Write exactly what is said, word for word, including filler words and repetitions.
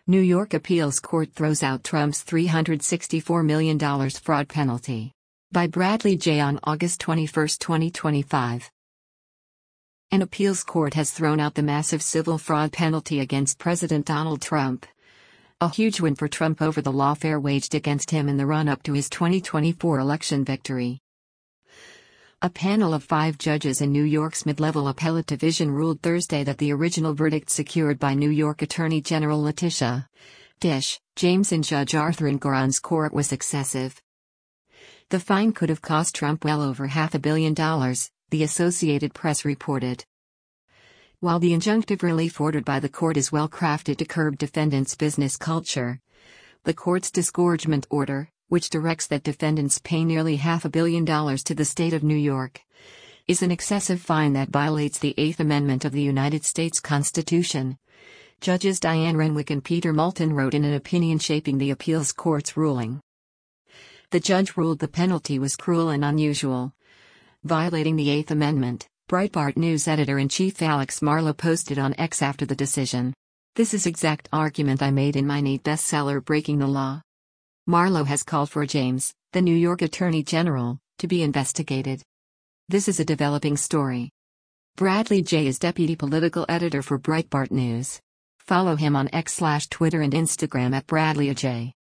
New York Appeals Court throws out Trump's three hundred sixty-four million dollars fraud penalty. By Bradley J. on August twenty-first, twenty twenty-five. An appeals court has thrown out the massive civil fraud penalty against President Donald Trump. A huge win for Trump over the lawfare waged against him in the run-up to his twenty twenty-four election victory. A panel of five judges in New York's mid-level appellate division ruled Thursday that the original verdict secured by New York Attorney General Letitia Tish James and Judge Arthur Engoron's court was excessive. The fine could have cost Trump well over half a billion dollars, the Associated Press reported. While the injunctive relief ordered by the court is well crafted to curb defendants' business culture, the court's disgorgement order, which directs that defendants pay nearly half a billion dollars to the state of New York, is an excessive fine that violates the Eighth Amendment of the United States Constitution. Judges Diane Renwick and Peter Moulton wrote in an opinion shaping the appeals court's ruling. The judge ruled the penalty was cruel and unusual, violating the Eighth Amendment, Breitbart News editor-in-chief Alex Marlow posted on X after the decision. "This is exact argument I made in my neat bestseller Breaking the Law." Marlow has called for James, the New York Attorney General, to be investigated. This is a developing story. Bradley J. is deputy political editor for Breitbart News. Follow him on X slash Twitter and Instagram at Bradley J.